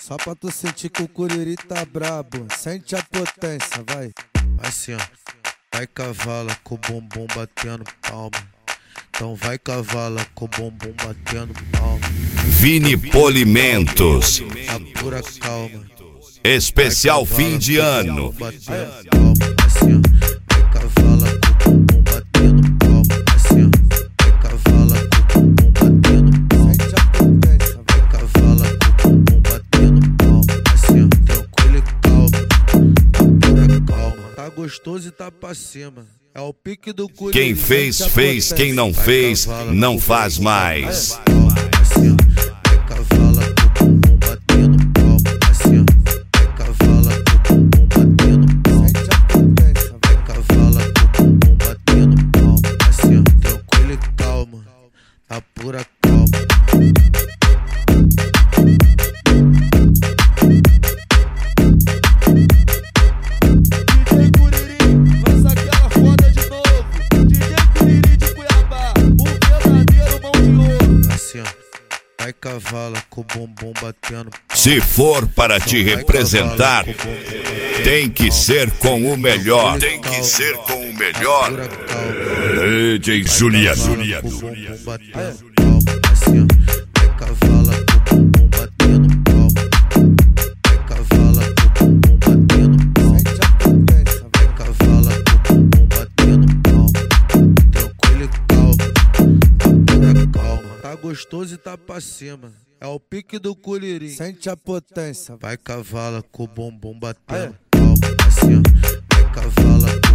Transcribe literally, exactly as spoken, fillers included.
Só pra tu sentir que o curiri tá brabo. Sente a potência, vai. Assim, ó. Vai cavala com o bumbum batendo palma. Então vai cavala com o bumbum batendo palma. Vini Polimentos. A pura calma. Especial fim de ano. Batendo palma. Assim, ó. Vai cavala com o bumbum batendo palma. Assim, ó. Vai cavala com o bumbum batendo palma. Sente a potência, vai. Vai cavala com o bumbum batendo palma. Assim, ó. Tranquilo e calma. A pura calma. Tá gostoso e tá pra cima. É o pique do curiri. Quem fez, fez. Quem não fez, não faz mais. Assim, ó. Vai cavala com o bumbum batendo palma. Assim, ó. Vai cavala com o bumbum batendo palma. Sente a potência, vai. Vai cavala com o bumbum batendo palma. Assim, ó. Tranquilo e calma. A pura calma. D J Curiri, lança aquela foda de novo. D J Curiri de Cuiabá, o verdadeiro mão de ouro. Assim, ó. Vai cavala com o bumbum batendo palma. Se for para te representar, tem que ser com o melhor. Tem que ser com o melhor. Pura calma. D J Juliano. Com o bumbum batendo palma. Assim, ó. Vai cavala com o bumbum batendo palma. Vai cavala com o bumbum batendo palma. Sente a potência, vai. Vai cavala com o bumbum batendo palma. Tranquilo e calma. A pura calma. Tá gostoso e tá pra cima. É o pique do curiri. Sente a potência, vai. Vai cavala com o bumbum batendo palma. Assim, ó. Vai cavala com